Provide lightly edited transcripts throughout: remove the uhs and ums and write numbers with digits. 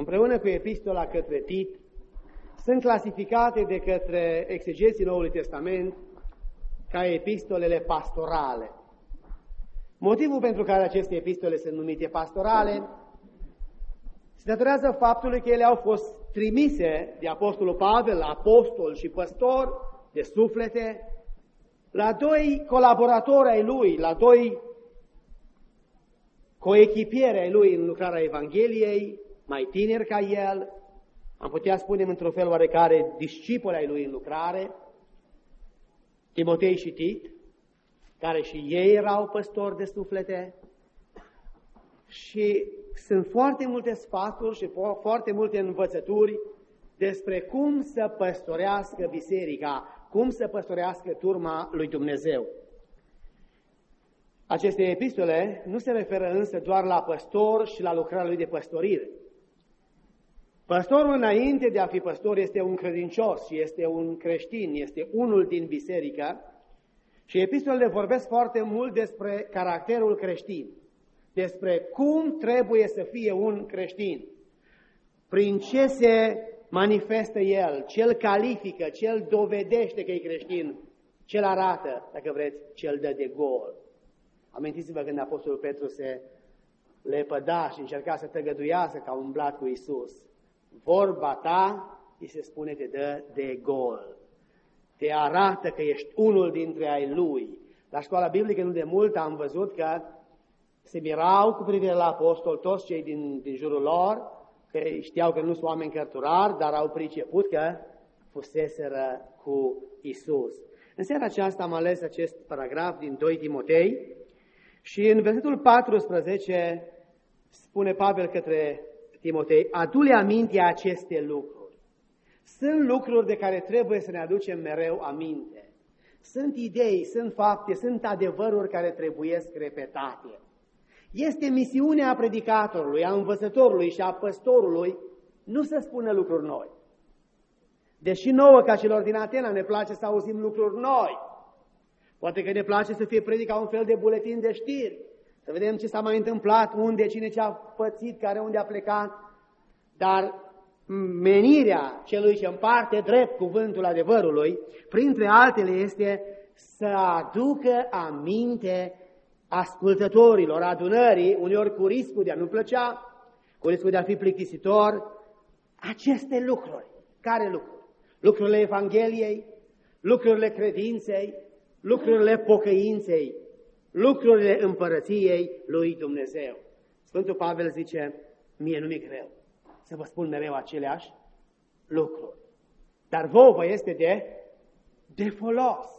împreună cu epistola către Tit, sunt clasificate de către exegeții Noului Testament ca epistolele pastorale. Motivul pentru care aceste epistole sunt numite pastorale se datorează faptului că ele au fost trimise de Apostolul Pavel, apostol și păstor de suflete, la doi colaboratori ai lui, la doi coechipieri ai lui în lucrarea Evangheliei, mai tineri ca el, am putea spune într-un fel oarecare discipoli ai lui în lucrare, Timotei și Tit, care și ei erau păstori de suflete, și sunt foarte multe sfaturi și foarte multe învățături despre cum să păstorească biserica, cum să păstorească turma lui Dumnezeu. Aceste epistole nu se referă însă doar la păstor și la lucrarea lui de păstorire. Păstorul, înainte de a fi păstor, este un credincios și este un creștin, este unul din biserică, și epistolele vorbesc foarte mult despre caracterul creștin, despre cum trebuie să fie un creștin, prin ce se manifestă el, ce îl califică, ce îl dovedește că e creștin, ce îl arată, dacă vreți, ce îl dă de gol. Amintiți-vă când Apostolul Petru se lepăda și încerca să tăgăduiască că a umblat cu Iisus. Vorba ta, îi se spune, te dă de gol. Te arată că ești unul dintre ai lui. La școala biblică nu de mult am văzut că se mirau cu privire la apostol toți cei din jurul lor, că știau că nu sunt oameni cărturari, dar au priceput că fuseseră cu Iisus. În seara aceasta am ales acest paragraf din 2 Timotei și în versetul 14 spune Pavel către Timotei: adu-le aminte aceste lucruri. Sunt lucruri de care trebuie să ne aducem mereu aminte. Sunt idei, sunt fapte, sunt adevăruri care trebuiesc repetate. Este misiunea predicatorului, a învățătorului și a păstorului nu să spună lucruri noi. Deși nouă, ca celor din Atena, ne place să auzim lucruri noi. Poate că ne place să fie predica un fel de buletin de știri, să vedem ce s-a mai întâmplat, unde, cine ce-a pățit, care unde a plecat, dar menirea celui ce împarte drept cuvântul adevărului, printre altele, este să aducă aminte ascultătorilor adunării, uneori cu riscul de a nu plăcea, cu riscul de a fi plictisitor, aceste lucruri. Care lucruri? Lucrurile Evangheliei, lucrurile credinței, lucrurile pocăinței, lucrurile împărăției lui Dumnezeu. Sfântul Pavel zice: mie nu mi-e greu să vă spun mereu aceleași lucruri, dar vouă vă este de folos.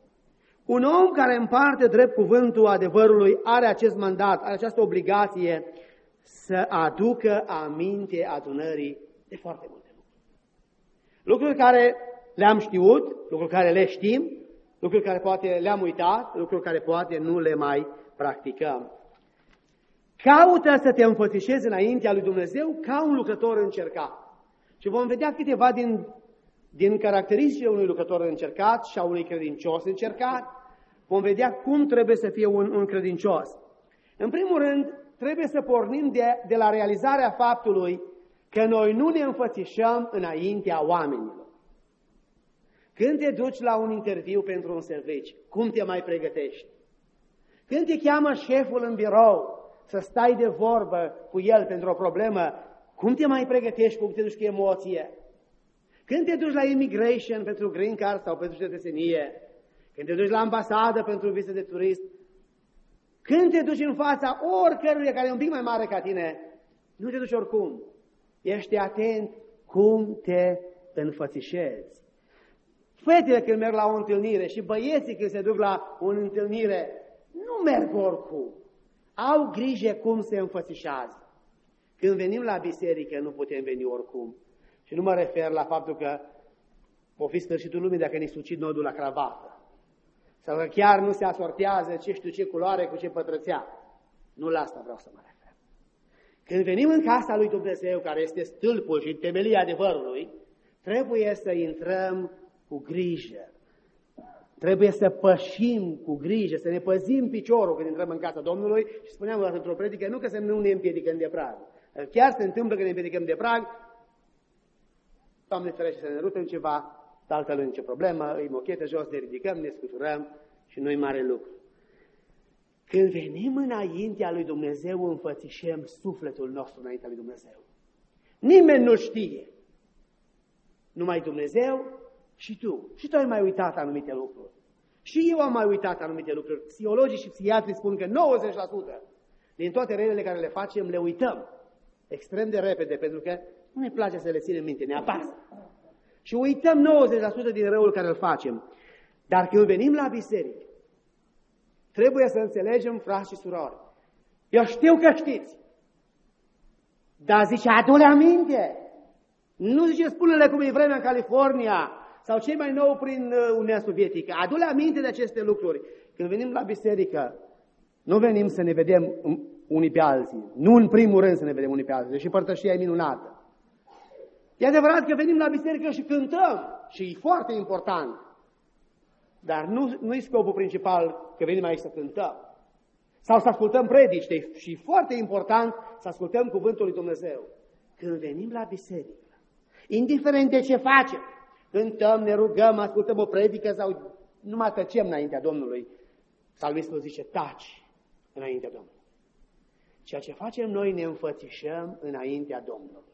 Un om care împarte drept cuvântul adevărului are acest mandat, are această obligație să aducă aminte adunării de foarte multe lucruri. Lucruri care le-am știut, lucruri care le știm, lucruri care poate le-am uitat, lucruri care poate nu le mai practicăm. Caută să te înfățișezi înaintea lui Dumnezeu ca un lucrător încercat. Și vom vedea câteva din caracteristicile unui lucrător încercat și a unui credincios încercat. Vom vedea cum trebuie să fie un credincios. În primul rând, trebuie să pornim de la realizarea faptului că noi nu ne înfățișăm înaintea oamenilor. Când te duci la un interviu pentru un serviciu, cum te mai pregătești? Când te cheamă șeful în birou să stai de vorbă cu el pentru o problemă, cum te mai pregătești, cum te duci cu emoție? Când te duci la immigration pentru green card sau pentru cetățenie, când te duci la ambasadă pentru viză de turist, când te duci în fața oricăruia care e un pic mai mare ca tine, nu te duci oricum. Ești atent cum te înfățișezi. Fetele când merg la o întâlnire și băieții când se duc la o întâlnire, nu merg oricum. Au grijă cum se înfățișează. Când venim la biserică, nu putem veni oricum. Și nu mă refer la faptul că o fi sfârșitul lumii dacă ne sucid nodul la cravată. Sau că chiar nu se asortează ce știu ce culoare cu ce pătrățea. Nu la asta vreau să mă refer. Când venim în casa lui Dumnezeu, care este stâlpul și temelia adevărului, trebuie să intrăm cu grijă. Trebuie să pășim cu grijă, să ne păzim piciorul când intrăm în casa Domnului. Și spuneam odată într-o predică, nu că să nu ne împiedicăm de prag, Chiar se întâmplă că ne împiedicăm de prag, Doamne ferește să ne rupem ceva, altă nu nicio problemă, îi mochetă jos, ne ridicăm, ne scuturăm și nu-i mare lucru. Când venim înaintea lui Dumnezeu, înfățișăm sufletul nostru înaintea lui Dumnezeu. Nimeni nu știe. Numai Dumnezeu și tu. Și tu ai mai uitat anumite lucruri. Și eu am mai uitat anumite lucruri. Psihologii și psihiatrii spun că 90% din toate relele care le facem, le uităm extrem de repede, pentru că nu ne place să le ținem minte, ne apasă. Și uităm 90% din răul care îl facem. Dar când venim la biserică, trebuie să înțelegem, frați și surori. Eu știu că știți. Dar zice, adu-le aminte. Nu zice, spune-le cum e vremea în California sau cei mai nou prin Uniunea Sovietică. Adu-le aminte de aceste lucruri. Când venim la biserică, nu venim să ne vedem unii pe alții. Nu în primul rând să ne vedem unii pe alții. Deși părtășia e minunată. E adevărat că venim la biserică și cântăm. Și e foarte important. Dar nu-i scopul principal că venim aici să cântăm. Sau să ascultăm predici. Și e foarte important să ascultăm cuvântul lui Dumnezeu. Când venim la biserică, indiferent de ce facem, cântăm, ne rugăm, ascultăm o predică sau numai tăcem înaintea Domnului, Psalmistul zice, taci înaintea Domnului. Ceea ce facem noi, ne înfățișăm înaintea Domnului.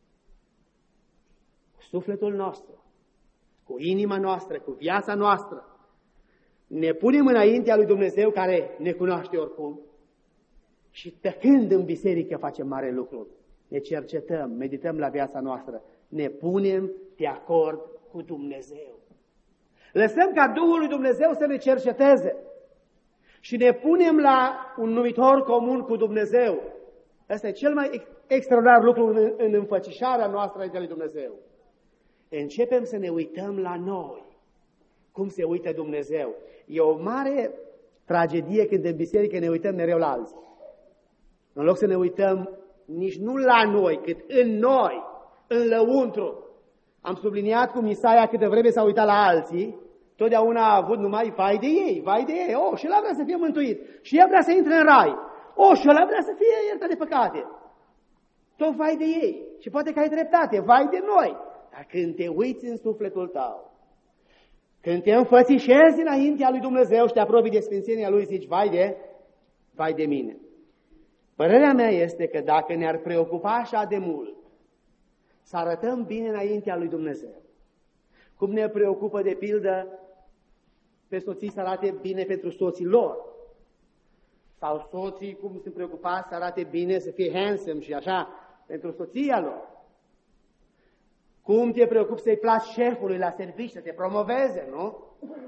Cu sufletul nostru, cu inima noastră, cu viața noastră, ne punem înaintea lui Dumnezeu care ne cunoaște oricum și tăcând în biserică facem mare lucru. Ne cercetăm, medităm la viața noastră, ne punem de acord cu Dumnezeu. Lăsăm ca Duhul lui Dumnezeu să ne cerceteze și ne punem la un numitor comun cu Dumnezeu. Asta e cel mai extraordinar lucru în înfățișarea noastră înaintea lui Dumnezeu. Începem să ne uităm la noi, cum se uită Dumnezeu. E o mare tragedie când în biserică ne uităm mereu la alții. În loc să ne uităm nici nu la noi, cât în noi, în lăuntru. Am subliniat cum Isaia câte vreme s-a uitat la alții, totdeauna a avut numai vai de ei, vai de ei. Oh, și ăla vrea să fie mântuit. Și el vrea să intre în rai. Oh, și ăla vrea să fie iertat de păcate. Tot vai de ei. Și poate că ai dreptate, vai de noi. Dar când te uiți în sufletul tău, când te înfățișezi înaintea lui Dumnezeu și te apropii de sfințenia lui, zici, vai de mine. Părerea mea este că dacă ne-ar preocupa așa de mult să arătăm bine înaintea lui Dumnezeu, cum ne preocupă de pildă pe soții să arate bine pentru soții lor, sau soții cum sunt preocupați să arate bine, să fie handsome și așa, pentru soția lor. Cum te preocupi să-i placi șefului la serviciu, să te promoveze, nu?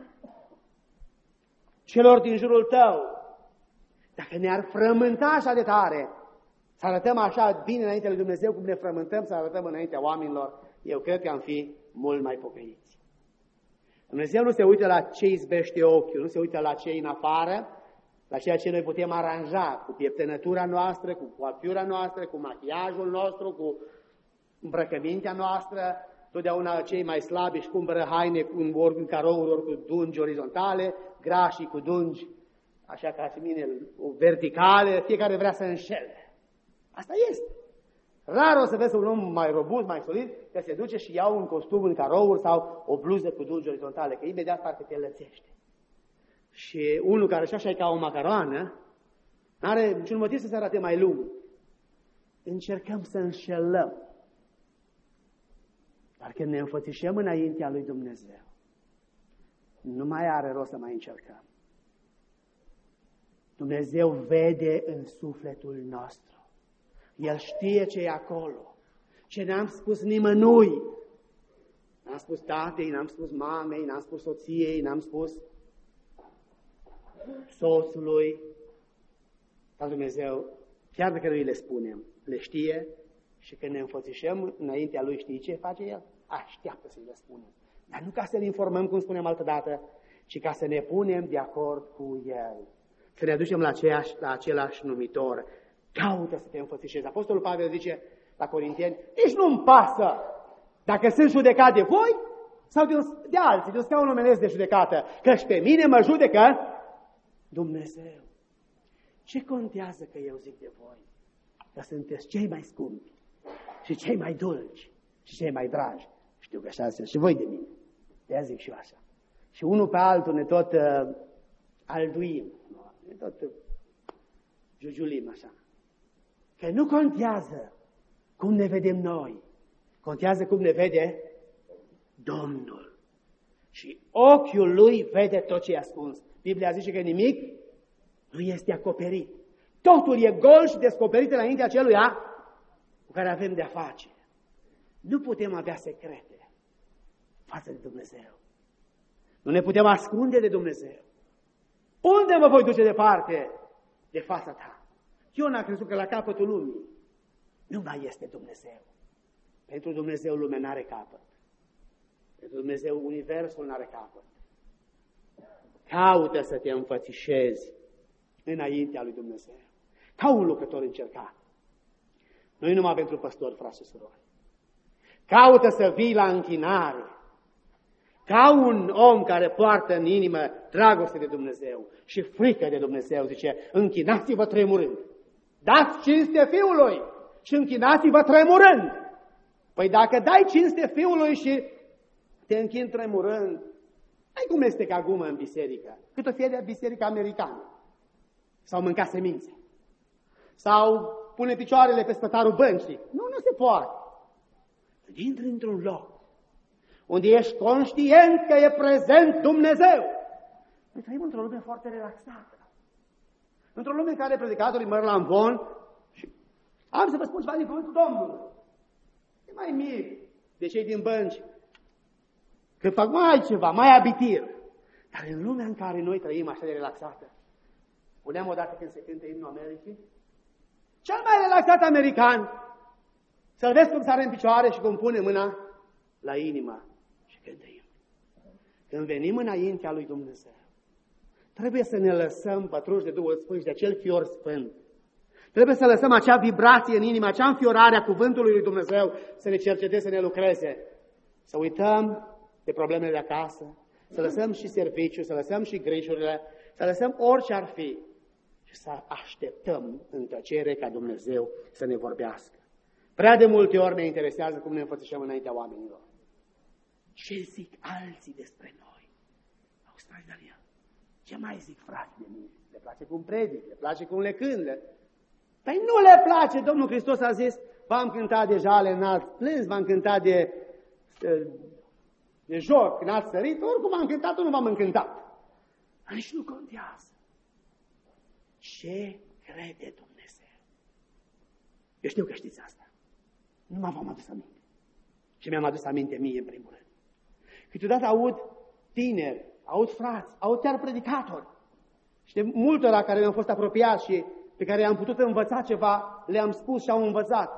Celor din jurul tău. Dacă ne-ar frământa așa de tare, să arătăm așa bine înaintea lui Dumnezeu, cum ne frământăm să arătăm înaintea oamenilor, eu cred că am fi mult mai pocăiți. Dumnezeu nu se uită la ce izbește ochiul, nu se uită la ce în afară, la ceea ce noi putem aranja cu pieptănătura noastră, cu coafiura noastră, cu machiajul nostru, cu îmbrăcămintea noastră. Totdeauna cei mai slabi își cumpără haine ori în carouri, ori cu dungi orizontale, grașii cu dungi, așa ca și mine, verticale, fiecare vrea să înșele. Asta este. Rar o să vezi un om mai robust, mai solid, că se duce și ia un costum în carouri sau o bluză cu dungi orizontale, că imediat parcă te lățește. Și unul care și așa e ca o macaroană, n-are niciun motiv să se arate mai lung. Încercăm să înșelăm. Dar când ne înfățișăm înaintea lui Dumnezeu, nu mai are rost să mai încercăm. Dumnezeu vede în sufletul nostru. El știe ce e acolo. Ce n-am spus nimănui. N-am spus tatei, n-am spus mamei, n-am spus soției, n-am spus soțului. Dar Dumnezeu, chiar dacă noi le spunem, le știe și când ne înfățișăm înaintea Lui, știi ce face El? Așteaptă să-i le spunem. Dar nu ca să-L informăm, cum spunem altădată, ci ca să ne punem de acord cu El. Să ne aducem la același numitor. Caută să te înfățișezi. Apostolul Pavel zice la Corinteni, nici nu-mi pasă dacă sunt judecat de voi sau de alții, de un scaun omenesc de judecată, căci pe mine mă judecă Dumnezeu. Ce contează că eu zic de voi? că sunteți cei mai scumpi și cei mai dulci și cei mai dragi. Știu că așa sunteți și voi de mine. De-aia zic și eu așa. Și unul pe altul ne tot alduim, ne tot jujulim așa. Că nu contează cum ne vedem noi, contează cum ne vede Domnul. Și ochiul lui vede tot ce e ascuns. Biblia zice că nimic nu este acoperit. Totul e gol și descoperit înaintea aceluia cu care avem de-a face. Nu putem avea secrete față de Dumnezeu. Nu ne putem ascunde de Dumnezeu. Unde mă voi duce departe de fața ta? Iona a crezut că la capătul lumii nu mai este Dumnezeu. Pentru Dumnezeu lumea n-are capăt. Pentru Dumnezeu universul n-are capăt. Caută să te înfățișezi înaintea lui Dumnezeu. Ca un lucrător încercat. Nu numai pentru păstori, frați și surori. Caută să vii la închinare. Ca un om care poartă în inimă dragoste de Dumnezeu și frică de Dumnezeu, zice, închinați-vă tremurând. Dați cinste Fiului și închinați-vă tremurând. Păi dacă dai cinste Fiului și te închini tremurând, ai cum este ca gumă în biserică, cât o fie de biserică americană. Sau mânca semințe. Sau pune picioarele pe spătarul băncii. Nu se poate. Când intri într-un loc unde ești conștient că e prezent Dumnezeu. Noi trăim într-o lume foarte relaxată. Într-o lume în care predicatorii merg la amvon și am să vă spun ceva din cuvântul Domnului. E mai mir de cei din bănci. Că fac mai ceva, mai abitir. Dar în lumea în care noi trăim așa de relaxată, spuneam odată când se cântă imnul Americii, cel mai relaxat american, să-l vezi cum sare în picioare și cum pune mâna la inima și cântă imnul. Când venim înaintea lui Dumnezeu, trebuie să ne lăsăm pătruși de Duhul Sfânt și de acel fior sfânt. Trebuie să lăsăm acea vibrație în inimă, acea înfiorare a cuvântului lui Dumnezeu să ne cerceteze, să ne lucreze. Să uităm de problemele de acasă, să lăsăm și serviciul, să lăsăm și grijurile, să lăsăm orice ar fi și să așteptăm în tăcere ca Dumnezeu să ne vorbească. Prea de multe ori ne interesează cum ne înfățișăm înaintea oamenilor. Ce zic alții despre noi? Auzi, frate Daniel, ce mai zic frații de mine? Le place cum predic, le place cum le cântă. Păi nu le place, Domnul Hristos a zis, v-am cântat de jale înalt plâns, v-am cântat de joc n-ați sărit, oricum am cântat, nu v-am încântat. Nici nu contează. Ce crede Dumnezeu? Eu știu că știți asta. Nu m-am adus aminte. Și mi-am adus aminte mie, în primul rând. Câteodată aud tineri, aud frați, aud chiar predicatori. Și de multora care mi-au fost apropiați și pe care i-am putut învăța ceva, le-am spus și au învățat.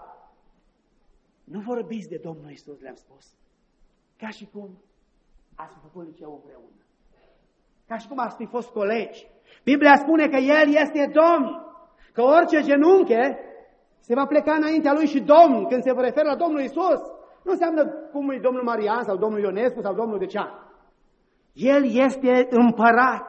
Nu vorbiți de Domnul Iisus, le-am spus. Ca și cum ați făcut liceu împreună. Ca și cum ați fi fost colegi. Biblia spune că El este Domn. Că orice genunche se va pleca înaintea Lui și Domn. Când se referă la Domnul Iisus, nu înseamnă cum e Domnul Marian sau Domnul Ionescu sau Domnul Decean. El este împărat.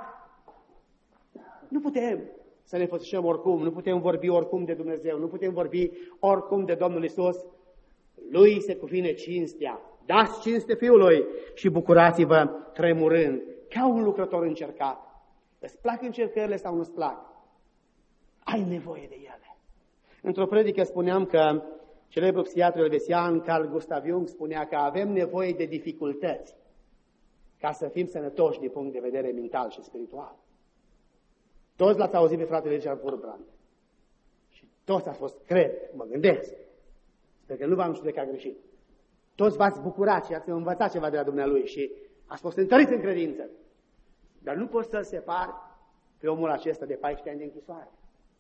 Nu putem să ne fățișăm oricum, nu putem vorbi oricum de Dumnezeu, nu putem vorbi oricum de Domnul Iisus. Lui se cuvine cinstea. Dați cinste Fiului și bucurați-vă tremurând, ca un lucrător încercat. Îți plac încercările sau nu-ți plac? Ai nevoie de ele. Într-o predică spuneam că celebrul psihiatru elvețian Carl Gustav Jung spunea că avem nevoie de dificultăți ca să fim sănătoși din punct de vedere mental și spiritual. Toți l-ați auzit pe fratele Richard Wurmbrand. Și toți ați fost, cred, mă gândesc, sper că nu v-am judecat greșit. Toți v-ați bucurat și ați învățat ceva de la Dumnealui și ați fost întăriți în credință. Dar nu poți să-l separi pe omul acesta de 14 ani de închisoare.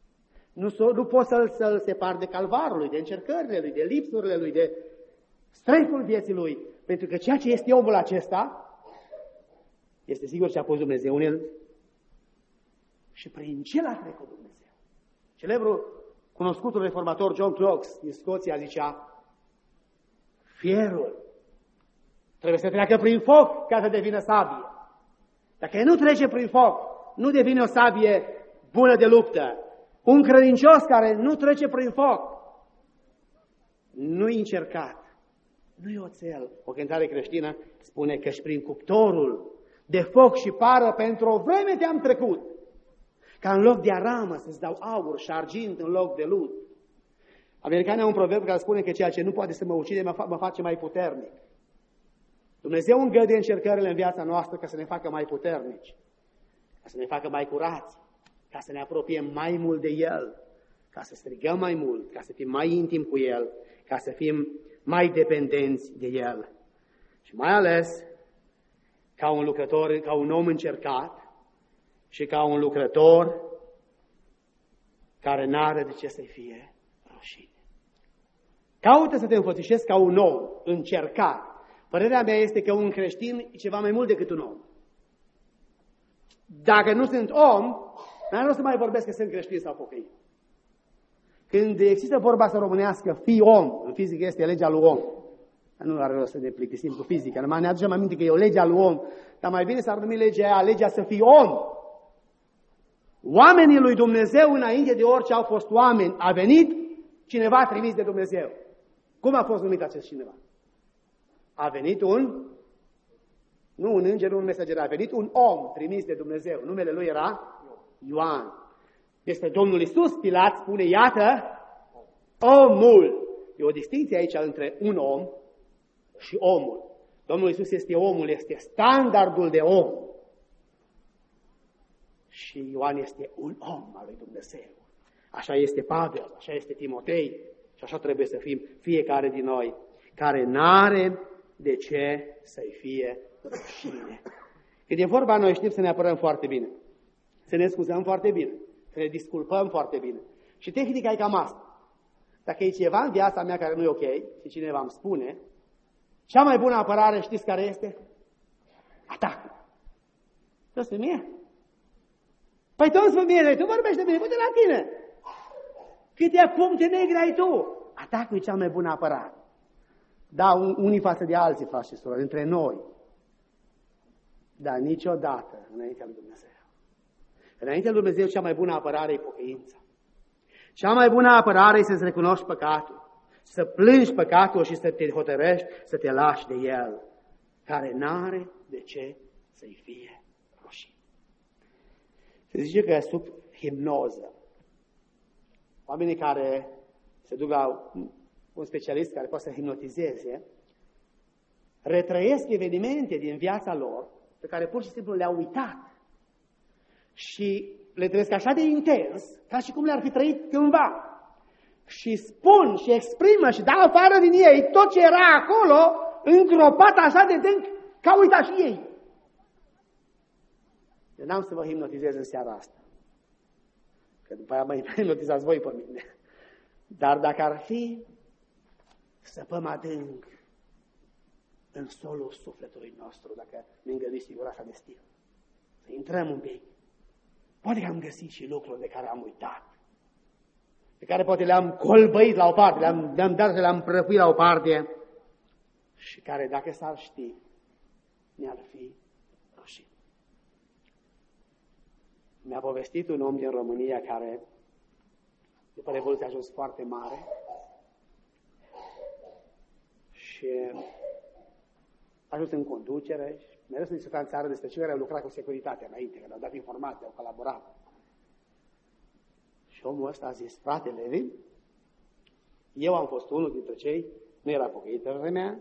Nu poți să-l separi de calvarul lui, de încercările lui, de lipsurile lui, de stresul vieții lui. Pentru că ceea ce este omul acesta, este sigur ce a pus Dumnezeu în el și prin ce l-a trecut Dumnezeu. Celebrul, cunoscutul reformator John Knox din Scoția zicea, fierul trebuie să treacă prin foc ca să devină sabie. Dacă nu trece prin foc, nu devine o sabie bună de luptă. Un credincios care nu trece prin foc nu-i încercat, nu-i oțel. O cântare creștină spune că și prin cuptorul de foc și pară pentru o vreme te-am trecut, ca în loc de aramă să-ți dau aur și argint în loc de lut. Americanii au un proverb care spune că ceea ce nu poate să mă ucide mă face mai puternic. Dumnezeu îngăduie încercările în viața noastră ca să ne facă mai puternici, ca să ne facă mai curați, ca să ne apropiem mai mult de El, ca să strigăm mai mult, ca să fim mai intimi cu El, ca să fim mai dependenți de El. Și mai ales ca un lucrător, ca un om încercat și ca un lucrător care n-are de ce să-i fie rușine. Caută să te înfățișezi ca un om încercat. Părerea mea este că un creștin e ceva mai mult decât un om. Dacă nu sunt om, n-ar rost să mai vorbesc că sunt creștin sau pocăit. Când există vorba să românească, fii om, în fizică este legea lui om. Nu are rost să ne plictisim cu fizica, ne aducem aminte că e o legea lui om, dar mai bine s-ar numi legea să fii om. Oamenii lui Dumnezeu, înainte de orice au fost oameni, a venit cineva trimis de Dumnezeu. Cum a fost numit acest cineva? A venit nu un înger, nu un mesager, a venit un om trimis de Dumnezeu. Numele lui era Ioan. Despre Domnul Iisus, Pilat spune, iată, omul. E o distinție aici între un om și omul. Domnul Iisus este omul, este standardul de om. Și Ioan este un om al lui Dumnezeu. Așa este Pavel, așa este Timotei și așa trebuie să fim fiecare din noi, care n-are de ce să-i fie rușine. Când e vorba, noi știm să ne apărăm foarte bine, să ne scuzăm foarte bine, să ne disculpăm foarte bine. Și tehnica e cam asta. Dacă e ceva în viața mea care nu e ok, și cineva îmi spune, cea mai bună apărare știți care este? Atacul. Tu spui mie? Păi tu îmi spui mie, tu vorbești de mine, uite la tine. Câte puncte negre ai tu? Atacul e cea mai bună apărare. Da, unii față de alții, frați și surori, între noi. Dar niciodată înaintea lui Dumnezeu. Înaintea lui Dumnezeu cea mai bună apărare e pocăința. Cea mai bună apărare e să-ți recunoști păcatul, să plângi păcatul și să te hotărăști să te lași de el, care n-are de ce să-i fie rușine. Se zice că sub hipnoză, oamenii care se duc la un specialist care poate să hipnotizeze, retrăiesc evenimente din viața lor pe care pur și simplu le-au uitat și le trăiesc așa de intens, ca și cum le-ar fi trăit cândva. Și spun și exprimă și dau afară din ei tot ce era acolo, îngropat așa de dânc, ca uita și ei. Eu n-am să vă hipnotizez în seara asta, că după aia mă hipnotizați voi pe mine. Dar dacă ar fi să păm adânc în solul sufletului nostru, dacă ne îngăduiți figura asta de stil, să intrăm un pic, poate că am găsit și lucruri de care am uitat, pe care poate le-am colbăit la o parte, le-am dat, le-am prăfuit la o parte și care, dacă s-ar ști, mi-ar fi rușine. Mi-a povestit un om din România care, după Revoluție, a ajuns foarte mare și a ajuns în conducere și mereu să discuta în țară despre cei care au lucrat cu securitatea înainte, că le-au dat informații, au colaborat. Și omul ăsta a zis, frate Levin, eu am fost unul dintre cei, nu era pocăit pe vremea,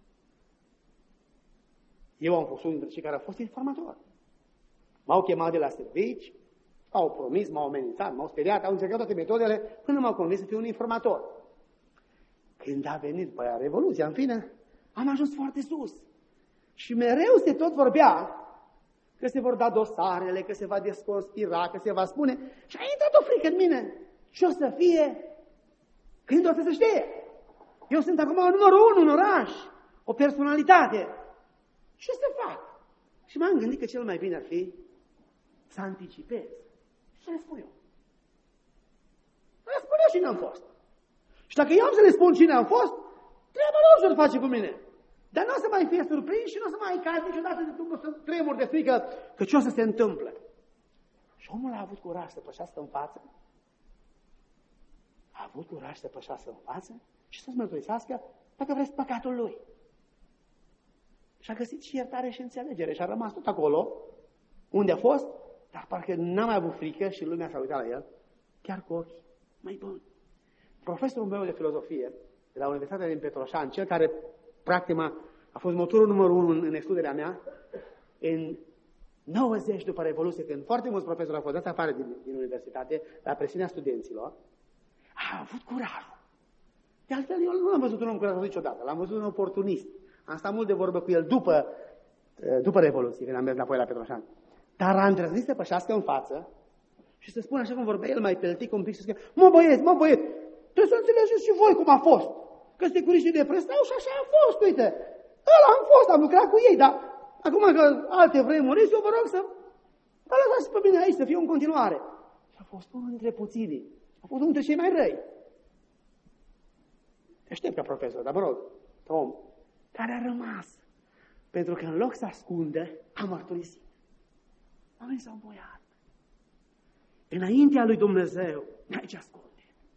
eu am fost unul dintre cei care au fost informatori. M-au chemat de la servici, au promis, m-au amenințat, m-au speriat, au încercat toate metodele până m-au convins să fiu un informator. Când a venit pe aia Revoluția, în fine, am ajuns foarte sus. Și mereu se tot vorbea că se vor da dosarele, că se va desconspira, că se va spune. Și a intrat o frică în mine. Ce o să fie? Când o să se știe? Eu sunt acum numărul 1 în oraș, o personalitate. Ce să fac? Și m-am gândit că cel mai bine ar fi să anticipez. Și să le spun eu. Le spun eu cine am fost. Și dacă eu am să le spun cine am fost, treaba lor să-l face cu mine. Dar nu o să mai fie surprins și nu o să mai caz niciodată de Dumnezeu să tremur de frică că ce o să se întâmple. Și omul a avut curaj să pășească în față. A avut curaj să pășească în față și să-ți mărturisească, dacă vreți, păcatul lui. Și a găsit și iertare și înțelegere și a rămas tot acolo, unde a fost, dar parcă n-a mai avut frică și lumea s-a uitat la el, chiar cu ochii mai buni. Profesorul meu de filozofie, de la Universitatea din Petroșani, cel care, practic, a fost motorul numărul 1 în excluderea mea, în 90 după Revoluție, când foarte mulți profesori au fost dați afară din universitate, la presiunea studenților, a avut curajul. De altfel, eu nu l-am văzut un om curajos niciodată, l-am văzut un oportunist. Am stat mult de vorbă cu el după Revoluție, când am mers înapoi la Petroșani. Dar a îndrăznit să pășească în față și să spună așa cum vorbea el mai peltic un pic și să spună, mă băieți, trebuie să înțelegeți și voi cum a fost. Că securiștii de prestau și așa a fost, uite. Ăla am fost, am lucrat cu ei, dar acum că alte vremuri, eu vă rog să mă lăsați pe mine aici, să fiu în continuare. Și a fost unul dintre puținii. A fost unul dintre cei mai răi. Aștept ca profesor, dar mă rog, om care a rămas. Pentru că în loc să ascundă, a mărturisit. Oamenii s-au boiat. Înaintea lui Dumnezeu, n-ai ce ascunde.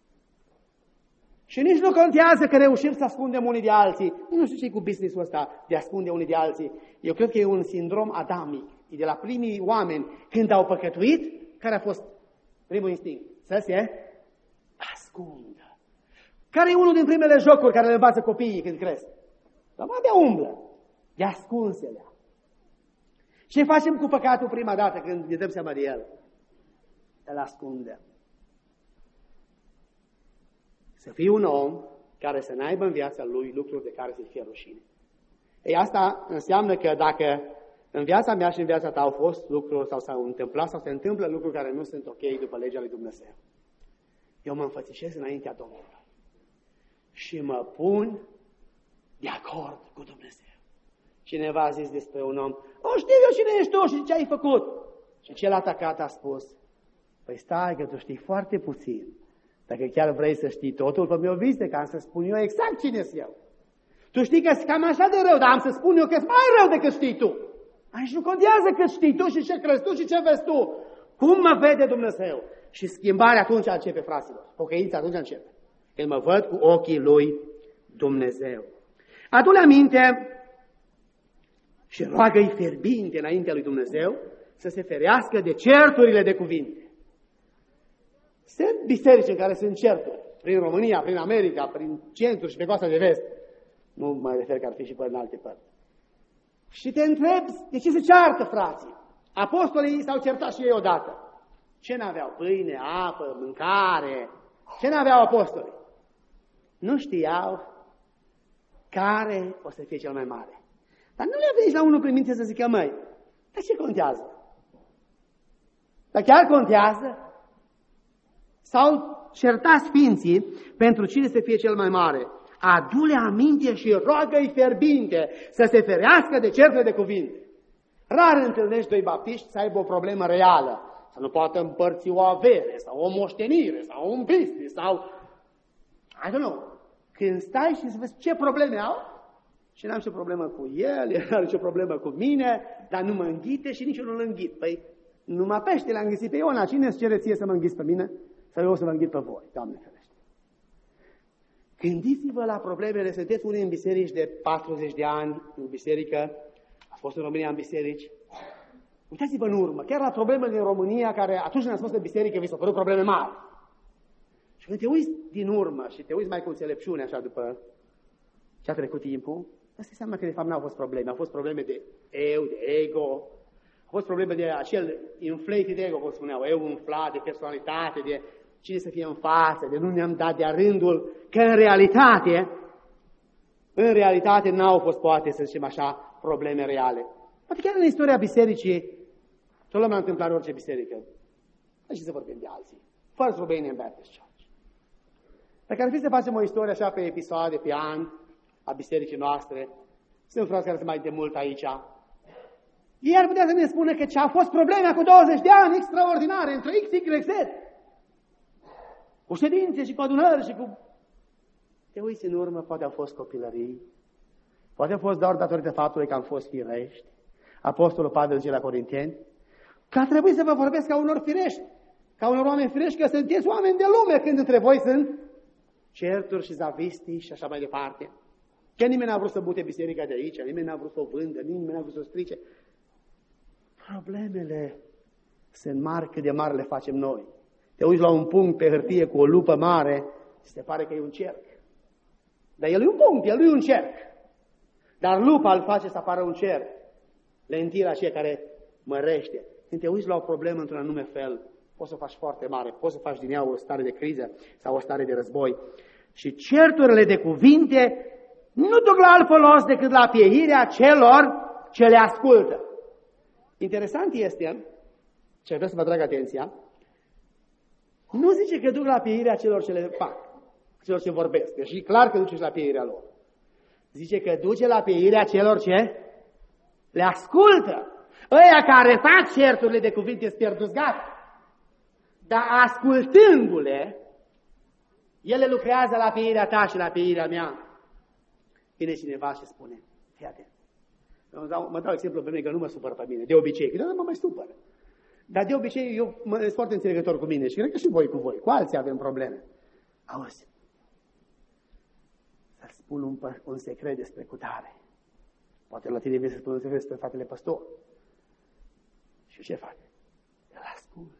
Și nici nu contează că reușim să ascundem unii de alții. Nu știu ce-i cu business-ul ăsta de a ascunde unii de alții. Eu cred că e un sindrom adamic. E de la primii oameni, când au păcătuit, care a fost primul instinct? Să se ascundă. Care e unul din primele jocuri care le învață copiii când cresc? Dar abia umblă. De ascunselea. Ce facem cu păcatul prima dată când ne dăm seama de el? Îl ascundem. Să fii un om care să n-aibă în viața lui lucruri de care să-i fie rușine. Ei, asta înseamnă că dacă în viața mea și în viața ta au fost lucruri sau s-au întâmplat sau se întâmplă lucruri care nu sunt ok după legea lui Dumnezeu, eu mă înfățișez înaintea Domnului și mă pun de acord cu Dumnezeu. Cineva a zis despre un om, știu eu cine ești tu și ce ai făcut. Și cel atacat a spus, păi stai că tu știi foarte puțin. Dacă chiar vrei să știi totul, fă-mi o vizită ca să spun eu exact cine sunt eu. Tu știi că-s cam așa de rău, dar am să spun eu că-s mai rău decât știi tu. Aici nu contează cât știi tu și ce crezi tu și ce vezi tu. Cum mă vede Dumnezeu? Și schimbarea atunci începe, fraților. Pocăința atunci începe. Când mă văd cu ochii lui Dumnezeu. Adu-le aminte și roagă-i fierbinte înaintea lui Dumnezeu să se ferească de certurile de cuvinte. Sunt biserici în care sunt certuri. Prin România, prin America, prin centru și pe coasta de vest. Nu mă refer că ar fi și în alte părți. Și te întrebi, de ce se ceartă, frații? Apostolii s-au certat și ei odată. Ce n-aveau? Pâine, apă, mâncare. Ce n-aveau apostolii? Nu știau care o să fie cel mai mare. Dar nu le-a venit la unul prin minte să zică, măi, dar ce contează? Dar chiar contează? S-au certat sfinții pentru cine să fie cel mai mare. Adu-le aminte și roagă-i fierbinte să se ferească de certuri de cuvinte. Rar întâlnești doi baptiști să aibă o problemă reală, să nu poată împărți o avere, sau o moștenire, sau un business, sau... I don't know. Când stai și să vezi ce probleme au, și n-am nicio problemă cu el n-am nicio problemă cu mine, dar nu mă înghite și nici eu nu-l înghit. Păi, numai pește l-a înghițit pe Iona, cine îți cere ție să mă înghiți pe mine? Sau eu o să mă înghit pe voi, Doamne ferește. Gândiți-vă la problemele, sunteți unii în biserici de 40 de ani, în biserică, a fost în România în biserici. Uitați-vă în urmă, chiar la problemele din România, care atunci când ați fost în biserică, vi s-au părut probleme mari. Și când te uiți din urmă și te uiți mai cu înțelepciune, așa, după ce a trecut timpul, asta înseamnă că de fapt n-au fost probleme. Au fost probleme de eu, de ego, au fost probleme de acel inflated ego, cum spuneau, eu umflat, de personalitate, de cine să fie în față, de nu ne-am dat de-a rândul, că în realitate n-au fost, poate, să zicem așa, probleme reale. Poate chiar în istoria bisericii, tot lumea a întâmplat în orice biserică. Hai și să vorbim de alții. First Romanian Baptist Church. Dacă ar fi să facem o istorie așa pe episoade, pe ani, a bisericii noastre, sunt frați care sunt mai de mult aici, ei ar putea să ne spună că ce a fost problema cu 20 de ani extraordinare între X, Y, Z. Cu ședințe și cu adunări și cu... Te uiți în urmă, poate au fost copilării, poate a fost doar datorită faptului că am fost firești. Apostolul Pavel zice la Corinteni, că a trebuit să vă vorbesc ca unor firești, ca unor oameni firești, că sunteți oameni de lume când între voi sunt certuri și zavistii și așa mai departe. Că nimeni n-a vrut să bute biserica de aici, nimeni n-a vrut să o vândă, nimeni n-a vrut să o strice. Problemele sunt mari cât de mari le facem noi. Te uiți la un punct pe hârtie cu o lupă mare, ți se pare că e un cerc. Dar el e un punct, el nu e un cerc. Dar lupa îl face să apară un cerc. Lentila aceea care mărește. Când te uiți la o problemă într-un anume fel, poți să o faci foarte mare, poți să faci din ea o stare de criză sau o stare de război. Și certurile de cuvinte nu duc la alt folos decât la pieirea celor ce le ascultă. Interesant este, ce vreau să vă atrag atenția, nu zice că duc la pieirea celor ce le fac, celor ce vorbesc. Deci e clar că duce la pieirea lor. Zice că duce la pieirea celor ce le ascultă. Ăia care fac certurile de cuvinte sunt pierduți, gata. Dar ascultându-le, ele lucrează la pieirea ta și la pieirea mea. Vine cineva și spune, fii atent. Mă dau exemplu pe mine că nu mă supăr pe mine, de obicei, că mă mai supăr. Dar de obicei eu sunt foarte înțelegător cu mine și cred că și voi cu voi, cu alții avem probleme. Auzi, să-ți spun un secret despre cutare. Poate la tine vei să spun un secret despre fratele păstor. Și ce fac? Îl ascult.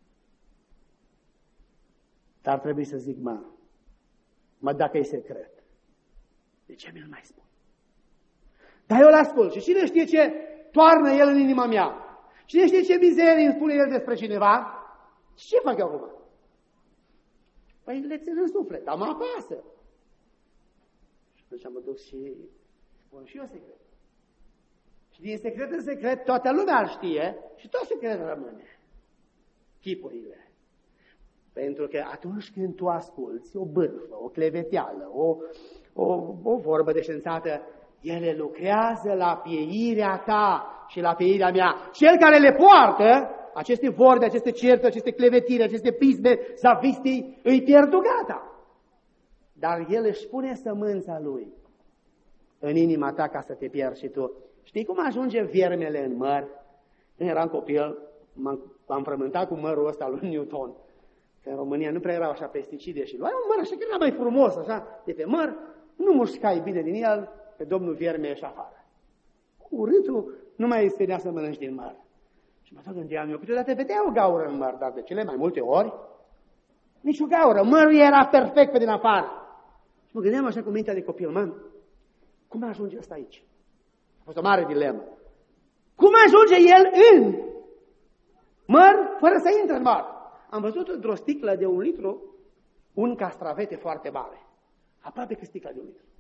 Dar trebuie să zic, mă, dacă e secret, de ce mi-l mai spun? Dar eu îl ascult și cine știe ce toarnă el în inima mea? Cine știe ce mizerii îmi spune el despre cineva? Și ce fac eu acum? Păi le țin în suflet, dar mă apasă. Și atunci mă duc și spun și eu secret. Și din secret în secret toată lumea îl știe și tot secret rămâne. Chipurile. Pentru că atunci când tu asculți o bârfă, o cleveteală, o vorbă deșanțată, ele lucrează la pieirea ta și la pieirea mea. Cel care le poartă, aceste vorbe, aceste certuri, aceste clevetiri, aceste pisme, zavistii, îi pierdu gata. Dar el își pune sămânța lui în inima ta ca să te pierzi și tu. Știi cum ajunge viermele în măr? Când eram copil, m-am frământat cu mărul ăsta lui Newton. Că în România nu prea erau așa pesticide și luai un măr așa că era mai frumos, așa, de pe măr, nu mușcai bine din el, pe domnul vierme ieși afară. Urâtul nu mai îți venea să mănânci din măr. Și mă tot gândeam eu, câteodată vedea o gaură în măr, dar de cele mai multe ori, nici o gaură, mărul era perfect pe din afară. Și mă gândeam așa cu mintea de copil, cum ajunge ăsta aici? A fost o mare dilemă. Cum ajunge el în măr fără să intre în măr? Am văzut într-o sticlă de 1 litru un castravete foarte mare. Aproape că sticla de 1 litru.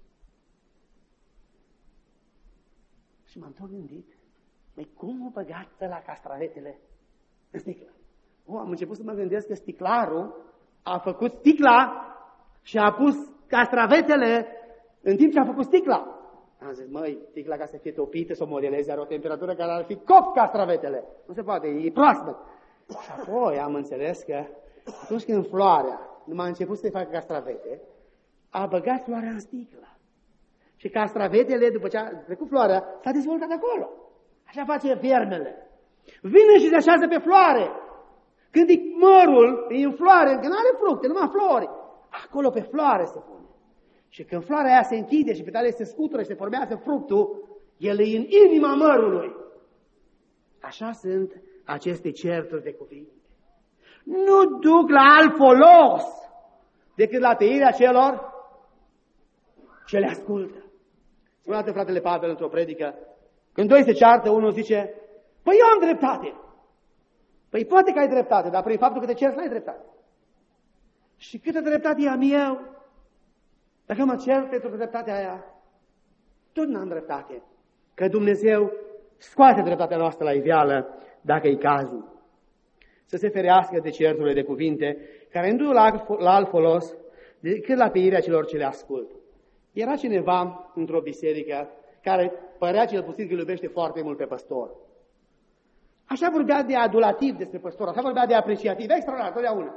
Și m-am tot gândit, cum o băgat la castravetele în sticlă? Am început să mă gândesc că sticlarul a făcut sticla și a pus castravetele în timp ce a făcut sticla. Am zis, sticla ca să fie topită, să o modeleze, are o temperatură care ar fi copt castravetele. Nu se poate, e proaspăt. Și apoi am înțeles că atunci când floarea nu m-a început să-i facă castravete, a băgat floarea în sticlă. Și castravetele, după ce a trecut floarea, s-a dezvoltat acolo. Așa face viermele. Vine și se așează pe floare. Când e mărul, e în floare, încă nu are fructe, numai flori. Acolo pe floare se pune. Și când floarea aia se închide și petale se scutură și se formează fructul, el e în inima mărului. Așa sunt aceste certuri de cuvinte. Nu duc la alt folos decât la tăirea celor ce le ascultă. Spune dată fratele Pavel într-o predică, când doi se ceartă, unul zice, păi eu am dreptate. Păi poate că ai dreptate, dar prin faptul că te ceri, n-ai dreptate. Și câtă dreptate am eu? Dacă mă cer pentru dreptatea aia, tot n-am dreptate. Că Dumnezeu scoate dreptatea noastră la iveală, dacă e cazul. Să se ferească de certurile de cuvinte, care nu duc la alt folos decât la pieirea celor ce le ascult. Era cineva într-o biserică care părea cel puțin că îl iubește foarte mult pe păstor. Așa vorbea de adulativ despre păstor, așa vorbea de apreciativ, extraordinar, totdeauna.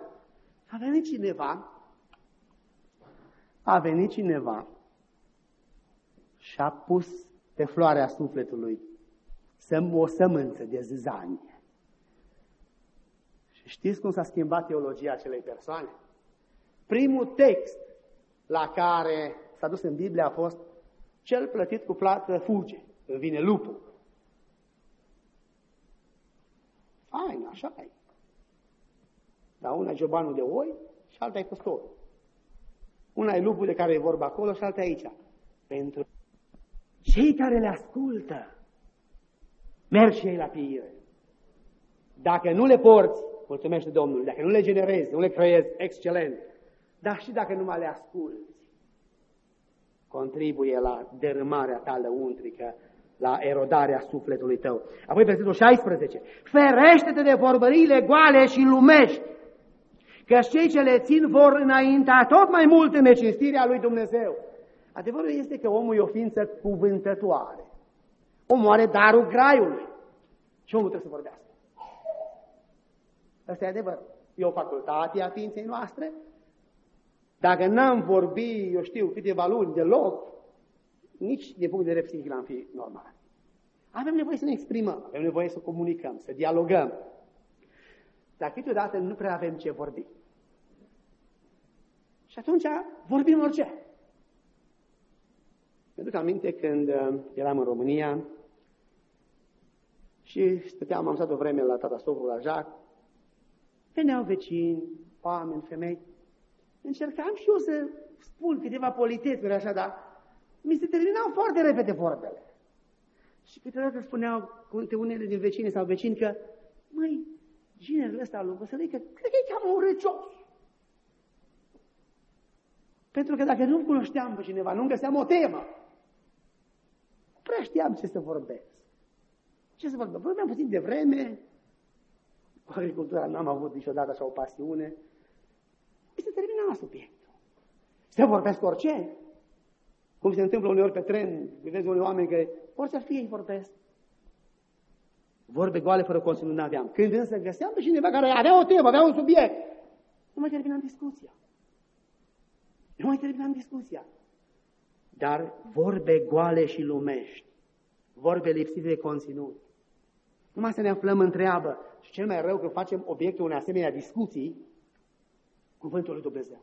A venit cineva și a pus pe floarea sufletului o sămânță de zâzanie. Și știți cum s-a schimbat teologia acelei persoane? Primul text la care s-a dus în Biblie a fost cel plătit cu plată fuge, îl vine lupul. Fain, așa e. Dar una e ciobanul de oi și alta e păstorul. Una e lupul de care e vorba acolo și alta e aici. Pentru cei care le ascultă, merg și ei la pieire. Dacă nu le porți, mulțumește Domnului, dacă nu le generezi, nu le creezi, excelent. Dar și dacă numai le asculți, contribuie la dărâmarea ta lăuntrică, la erodarea sufletului tău. Apoi versetul 16. Ferește-te de vorbăriile goale și lumești, că cei ce le țin vor înainta tot mai mult în necinstirea lui Dumnezeu. Adevărul este că omul e o ființă cuvântătoare. Omul are darul graiului și omul trebuie să vorbească. Asta e adevărul. E o facultate a ființei noastre. Dacă n-am vorbit, eu știu, câteva luni deloc, nici din punct de vedere psihic n-am fi normal. Avem nevoie să ne exprimăm, avem nevoie să comunicăm, să dialogăm. Dar câteodată nu prea avem ce vorbi. Și atunci vorbim orice. Mi-aduc aminte când eram în România și stăteam, am stat o vreme la tata socru, la Jac, veneau vecini, oameni, femei. Încercam și eu să spun câteva politețuri așa, dar mi se terminau foarte repede vorbele. Și câteodată spuneau unele din vecini sau vecini că, măi, ginerul ăsta lui Văsălăică, cred că e cam urâcios. Pentru că dacă nu cunoșteam pe cineva, nu găseam o temă, nu prea știam ce să vorbesc. Ce să vorbesc? Vorbeam puțin de vreme, cu agricultura n-am avut niciodată așa o pasiune. Mi se termina subiectul. Să vorbesc orice. Cum se întâmplă uneori pe tren, vezi unii oameni care, orice ar fi, ei vorbesc. Vorbe goale fără conținut n-aveam. Când însă găseam pe cineva care avea o temă, avea un subiect, nu mai terminam discuția. Dar vorbe goale și lumești, vorbe lipsite de conținut. Numai să ne aflăm în treabă. Și cel mai rău, când facem obiectul unei asemenea discuții, cuvântul lui Dumnezeu.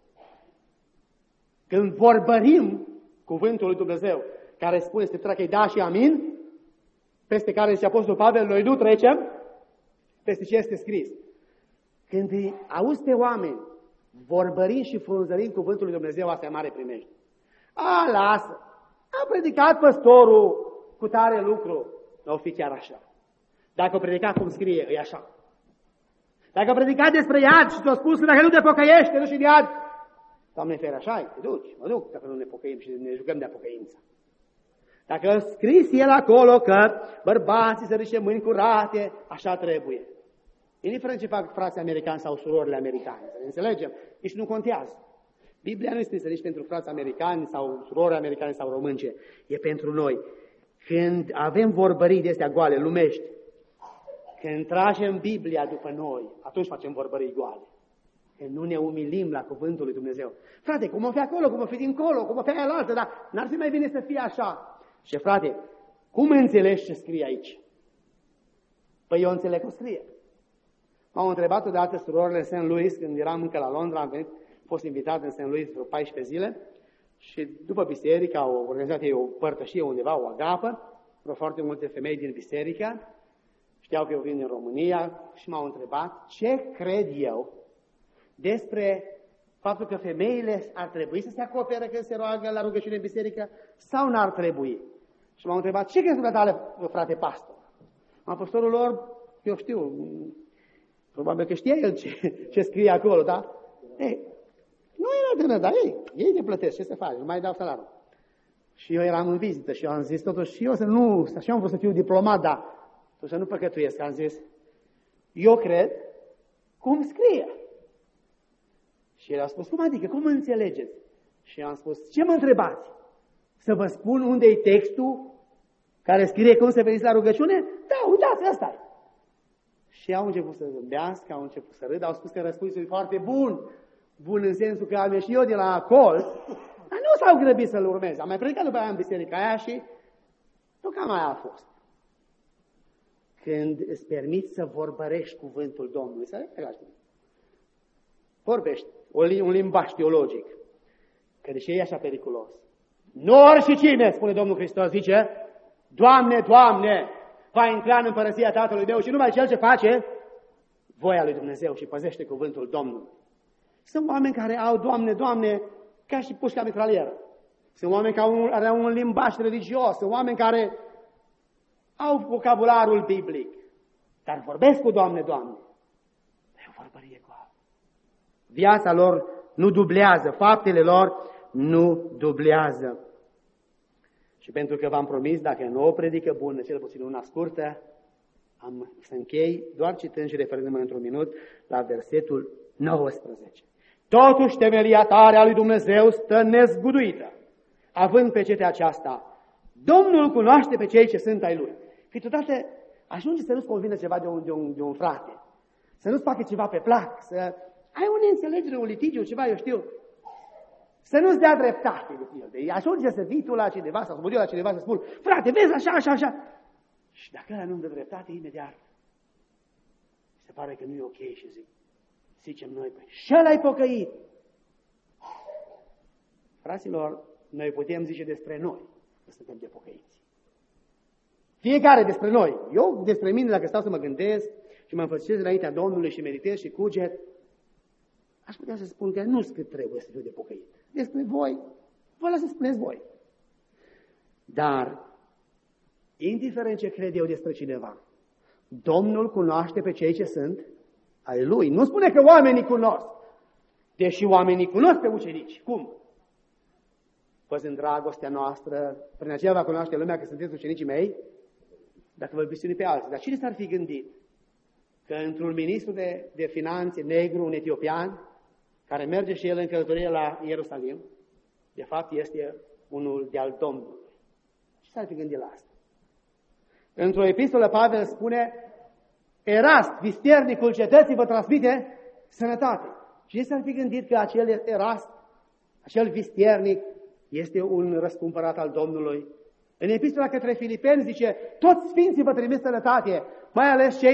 Când vorbărim cuvântul lui Dumnezeu, care spune Scriptura că e da și amin, peste care zice Apostolul Pavel, noi nu trecem peste ce este scris. Când îi auzi pe oameni vorbărind și frunzărind cuvântul lui Dumnezeu, asta e mare primejde. Lasă! A predicat păstorul cu tare lucru. Nu o fi chiar așa. Dacă o predicat cum scrie, e așa. Dacă a predicat despre iad și ți-a spus că dacă nu te pocăiești, te duci în iad, Doamne fere, așa te duci, mă duc, dacă nu ne pocăim și ne jucăm de apocăință. Dacă a scris el acolo că bărbații să ridice mâini curate, așa trebuie. Indiferent ce fac frații americani sau surorile americane, să ne înțelegem, nici nu contează. Biblia nu este scrisă nici pentru frații americani sau surori americane sau românce, e pentru noi. Când avem vorbării de astea goale, lumești, când tragem Biblia după noi, atunci facem vorbării goale. Când nu ne umilim la cuvântul lui Dumnezeu. Frate, cum o fi acolo, cum o fi dincolo, cum o fi aia altă, dar n-ar fi mai bine să fie așa. Și frate, cum înțelegi ce scrie aici? Păi eu înțeleg cum scrie. M-au întrebat odată surorile în St. Louis, când eram încă la Londra, am fost invitat în St. Louis vreo 14 zile și după biserică au organizat ei o părtășie undeva, o agapă, vreo foarte multe femei din biserică, știau că eu vin din România și m-au întrebat ce cred eu despre faptul că femeile ar trebui să se acopere când se roagă la rugăciune în biserică sau n-ar trebui. Și m-au întrebat, ce crezi dumneavoastră, frate pastor? Pastorul lor, eu știu, probabil că știe el ce scrie acolo, da? Nu era tânăr, dar ei te plătesc, ce să faci, nu mai dau salariul. Și eu eram în vizită și eu am zis totuși, și eu să nu, așa am vrut să fiu diplomat, dar să nu păcătuiesc, am zis, eu cred cum scrie. Și el a spus, cum adică, cum înțelegeți? Și eu am spus, ce mă întrebați? Să vă spun unde e textul care scrie cum să veniți la rugăciune? Da, uitați, ăsta e. Și au început să zâmbească, au început să râdă, au spus că răspunsul e foarte bun. Bun în sensul că am ieșit eu de la colț, dar nu s-au grăbit să-l urmeze. Am mai predicat după aia în biserica aia și nu cam aia a fost. Când îți permiți să vorbărești cuvântul Domnului, să vorbești un limbaj teologic. Că de ce e așa periculos? Nu oricine, spune Domnul Hristos, zice, Doamne, Doamne, va intra în împărăția Tatălui meu și numai cel ce face voia lui Dumnezeu și păzește cuvântul Domnului. Sunt oameni care au Doamne, Doamne, ca și pușca mitralieră. Sunt oameni care au un limbaj religios, sunt oameni care au vocabularul biblic, dar vorbesc cu Doamne, Doamne. Dar e o vorbărie goală. Viața lor nu dublează, faptele lor nu dublează. Și pentru că v-am promis, dacă nu o predică bună, cel puțin una scurtă, am să închei doar citând și referindu-mă într-un minut la versetul 19. Totuși temelia tare a lui Dumnezeu stă nezguduită, având pe cetea aceasta. Domnul cunoaște pe cei ce sunt ai Lui. Câteodată ajunge să nu-ți convină ceva de un frate, să nu-ți facă ceva pe plac, să ai o neînțelegere, un litigiu, ceva, eu știu, să nu-ți dea dreptate de pildă. Ajunge să vii tu la cineva sau să mă duc la cineva să spun, frate, vezi așa, așa, așa. Și dacă ăla nu-mi dă dreptate, imediat se pare că nu e ok și zicem noi, păi, și ăla-i pocăit. Fraților, noi putem zice despre noi că suntem de pocăiți. Fiecare despre noi. Eu despre mine, dacă stau să mă gândesc și mă înfățișez înaintea Domnului și meditez și cuget, aș putea să spun că nu-s cât trebuie să fiu de pocăit. Despre voi, vă las să spuneți voi. Dar, indiferent ce cred eu despre cineva, Domnul cunoaște pe cei ce sunt ai Lui. Nu spune că oamenii cunosc, deși oamenii cunosc pe ucenici. Cum? Păzând dragostea noastră, prin aceea va cunoaște lumea că sunteți ucenicii mei, dacă vă iubiți unii pe alții. Dar cine s-ar fi gândit că într-un ministru de finanțe negru, un etiopian, care merge și el în călătorie la Ierusalim, de fapt este unul de-al Domnului? Ce s-ar fi gândit la asta? Într-o epistolă Pavel spune, Erast, vistiernicul cetății, vă transmite sănătate. Cine s-ar fi gândit că acel Erast, acel vistiernic, este un răscumpărat al Domnului? În epistola către Filipeni zice, toți sfinții vă trimit sănătate, mai ales cei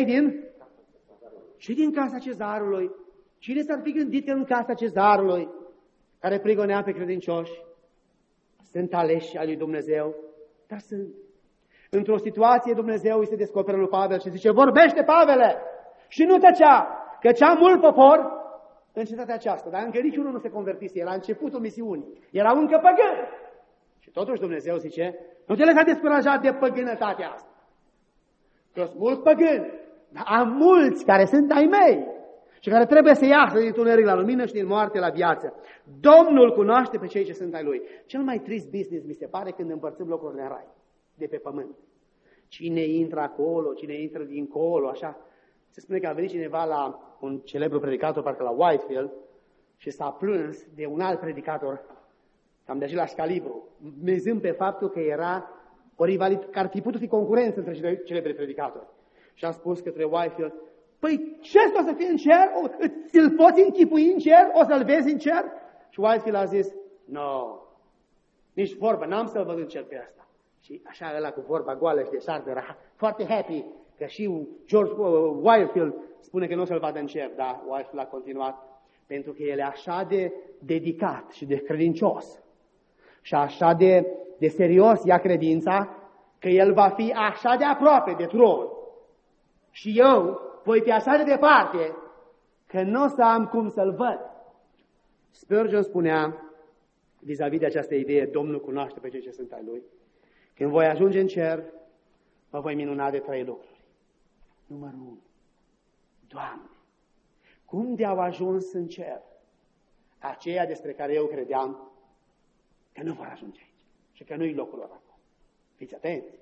din casa Cezarului. Cine s-ar fi gândit că în casa Cezarului, care prigonea pe credincioși, sunt aleși al lui Dumnezeu? Dar sunt. Într-o situație Dumnezeu îi se descoperă lui Pavel și zice, vorbește, Pavele, și nu tăcea, că cea mult popor în cetatea aceasta. Dar încă niciunul nu se convertise, era începutul misiunii, erau încă păgâni. Și totuși Dumnezeu zice, nu te lăsa descurajat de păgânătatea asta. Că sunt mulți păgâni, dar am mulți care sunt ai mei și care trebuie să iasă din tuneric la lumină și din moarte la viață. Domnul cunoaște pe cei ce sunt ai Lui. Cel mai trist business mi se pare când împărțim locurile în rai, de pe pământ. Cine intră acolo, cine intră dincolo, așa. Se spune că a venit cineva la un celebru predicator, parcă la Whitefield, și s-a plâns de un alt predicator, cam de același calibru, mizând pe faptul că era o rivalitate, că ar fi putut fi concurență între celebri predicatori. Și a spus către Whitefield, păi ce o să fie în cer? Ți-l poți închipui în cer? O să-l vezi în cer? Și Whitefield a zis, no, nici vorbă, n-am să-l văd în cer pe asta. Și așa ăla cu vorba goală și deșartă era foarte happy că și George Whitefield spune că nu o să-l vadă în cer, dar Whitefield a continuat pentru că el e așa de dedicat și de credincios și așa de serios ia credința că el va fi așa de aproape de tron și eu voi fi așa de departe că nu o să am cum să-l văd. Spurgeon spunea vis-a-vis de această idee, Domnul cunoaște pe cei ce sunt ai Lui. Când voi ajunge în cer, mă voi minuna de 3 lucruri. Numărul 1. Doamne, cum de-au ajuns în cer aceia despre care eu credeam că nu vor ajunge aici și că nu-i locul lor acolo? Fiți atenți!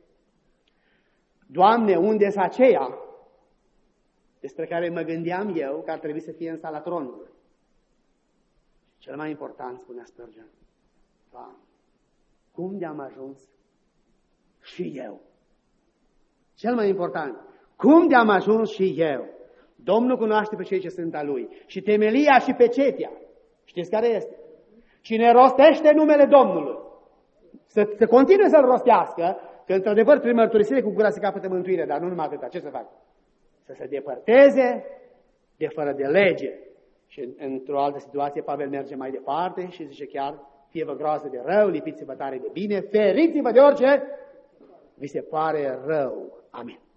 Doamne, unde sunt aceia despre care mă gândeam eu că ar trebui să fie în sala tronului? Cel mai important, spunea Spurgeon, Doamne, cum de-am ajuns și eu? Cel mai important, cum de-am ajuns și eu? Domnul cunoaște pe cei ce sunt a Lui. Și temelia și pecetea, știți care este? Cine rostește numele Domnului, să continue să-L rostească, că într-adevăr prin mărturisire cu gura se capătă mântuire, dar nu numai atâta. Ce să fac? Să se depărteze de fără de lege. Și într-o altă situație Pavel merge mai departe și zice chiar fie-vă groază de rău, lipiți-vă tare de bine, feriți-vă de orice vi se pare rău. Amin.